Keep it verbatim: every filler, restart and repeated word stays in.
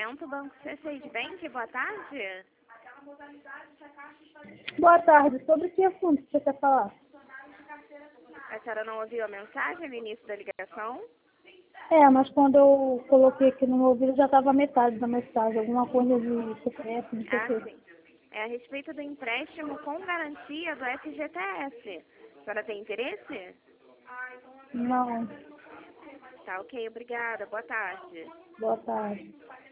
atendimento, Banco C seis Bank, boa tarde. Boa tarde. Sobre que assunto você quer falar? A senhora não ouviu a mensagem no início da ligação? É, mas quando eu coloquei aqui no meu ouvido já estava metade da mensagem, alguma coisa de C P F, não sei o Ah, quê. sim. É a respeito do empréstimo com garantia do F G T S. A senhora tem interesse? Não. Tá, ok, obrigada. Boa tarde. Boa tarde.